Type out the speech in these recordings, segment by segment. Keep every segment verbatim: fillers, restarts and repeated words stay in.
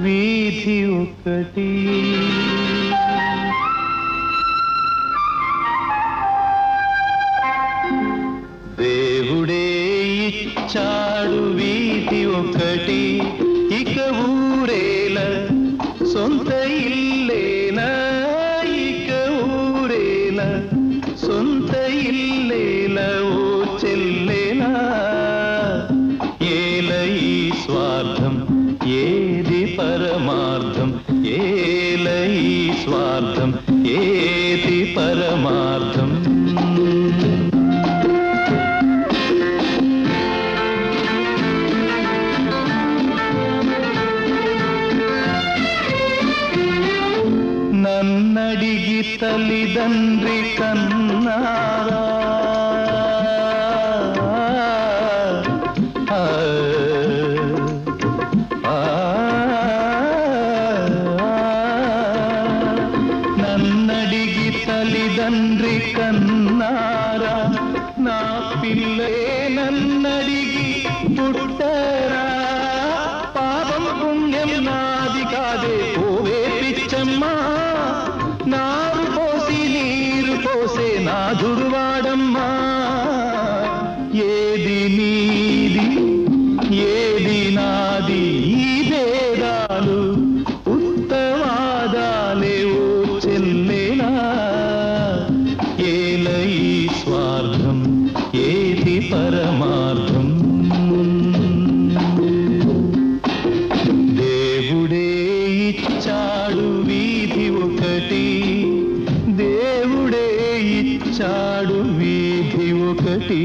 వీధి ఒకటి దేవుడే ఇచ్చాడు వీధి ఒకటి ఇక ఊరేల సొంత ఇల్లేనా ఇక ఊరేల సొంత ఇల్లేల ఓ చెల్లేనా ఏల ఈ స్వార్థం ఏది పరమార్థం ఏల ఈ స్వార్థం ఏది పరమార్థం నన్నడిగి తల్లిదండ్రి కన్నారా నన్నడిగి తల్లిదండ్రి కన్నారా నా పిల్లే నన్నడిగి పుట్టరా పాపం పుణ్యం నాది కాదే ఓవే పిచ్చమ్మా నారు పోసి నీరు పోసే నాథుడు వాడమ్మా ఏది నీది ఏది నాది ఈ భేదాలు ఉత్తవాదాలే ఓ చెల్లేనా ఏల ఈ స్వార్థం ఏది పరమార్థం దేవుడే ఇచ్చాడు వీధి ఒకటి దేవుడే ఇచ్చాడు వీధి ఒకటి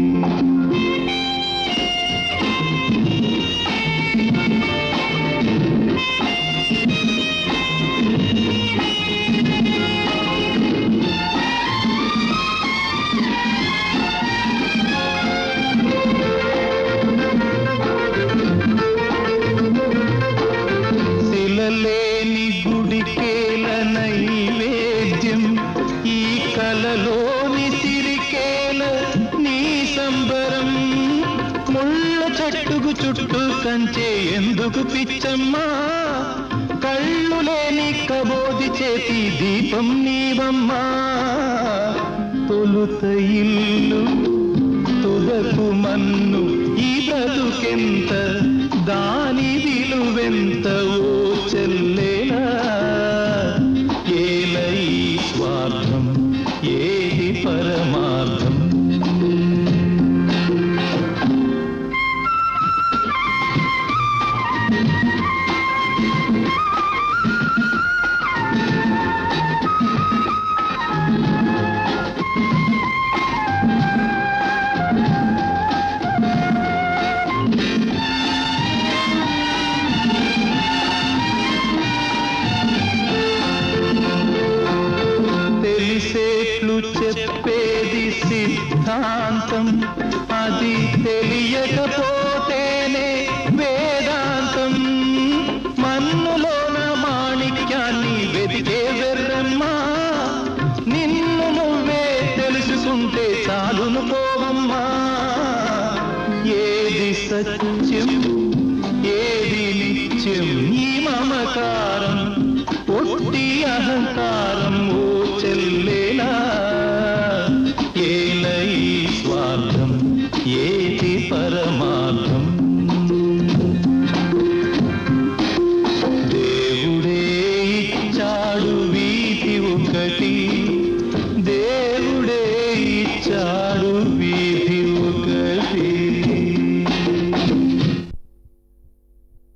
లేని గుడికేల నైవేద్యం ఈ కలలోని సిరికేల నీ సంబరం ముళ్ళ చెట్టుకు చుట్టూ కంచే ఎందుకు పిచ్చమ్మా కళ్ళు లేని కబోది చేతి దీపం నీవమ్మా తొలుత ఇల్లు తుదకు మన్ను ఈ బ్రతుకెంత దాని విలువెంత ఓ చెల్లేనా ఏల ఈ స్వార్థం ఏది పరమార్థం తెలిసేట్లు చెప్పేది సిద్ధాంతం అది తెలియకపోతేనే వేదాంతం మన్నులోన మాణిక్యాన్ని వెదికే వెర్రమ్మా నిన్ను నువ్వే తెలుసుకుంటే చాలును పోవమ్మా ఏది సత్యం ఏది నిత్యం ఈ మమకారం ఒట్టి అహంకారం ఓ చెల్లేనా ఏల ఈ స్వార్థం ఏ